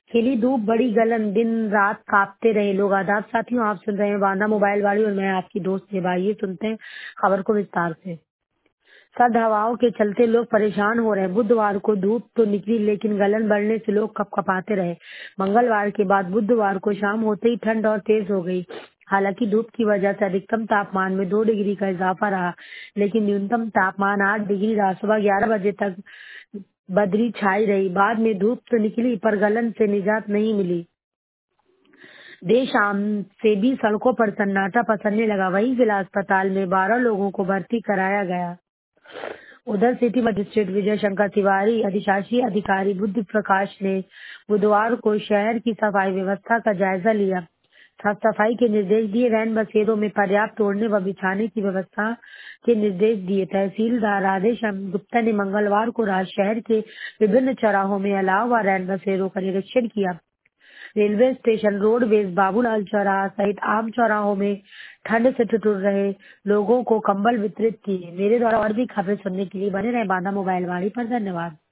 खिली धूप बड़ी गलन, दिन रात कांपते रहे लोग। आदाब साथियों, आप सुन रहे हैं बांदा मोबाइल वाली और मैं आपकी दोस्त हिबा। ये सुनते हैं खबर को विस्तार से। सर्द हवाओं के चलते लोग परेशान हो रहे हैं। बुधवार को धूप तो निकली लेकिन गलन बढ़ने से लोग कपकपाते रहे। मंगलवार के बाद बुधवार को शाम होते ही ठंड और तेज हो गई। हालांकि धूप की वजह से अधिकतम तापमान में 2 डिग्री का इजाफा रहा, लेकिन न्यूनतम तापमान 8 डिग्री रहा। सुबह 11 बजे तक बदरी छाई रही। बाद में धूप तो निकली पर गलन से निजात नहीं मिली। देर शाम से भी सड़कों पर सन्नाटा पसरने लगा। वहीं जिला अस्पताल में 12 लोगों को भर्ती कराया गया। उधर सिटी मजिस्ट्रेट विजय शंकर तिवारी अधिशासी अधिकारी बुद्ध प्रकाश ने बुधवार को शहर की सफाई व्यवस्था का जायजा लिया। साफ सफाई के निर्देश दिए। रैन बसेरों में पर्याप्त तोड़ने व बिछाने की व्यवस्था के निर्देश दिए। तहसीलदार राधेश्याम गुप्ता ने मंगलवार को रात शहर के विभिन्न चौराहों में अलाव व रैन बसेरों का निरीक्षण किया। रेलवे स्टेशन, रोडवेज, बाबूलाल चौराहा सहित आम चौराहों में ठंड से ठिठुर रहे लोगों को कंबल वितरित किए। मेरे द्वारा और भी खबरें सुनने के लिए बने रहे बांदा मोबाइल वाणी पर। धन्यवाद।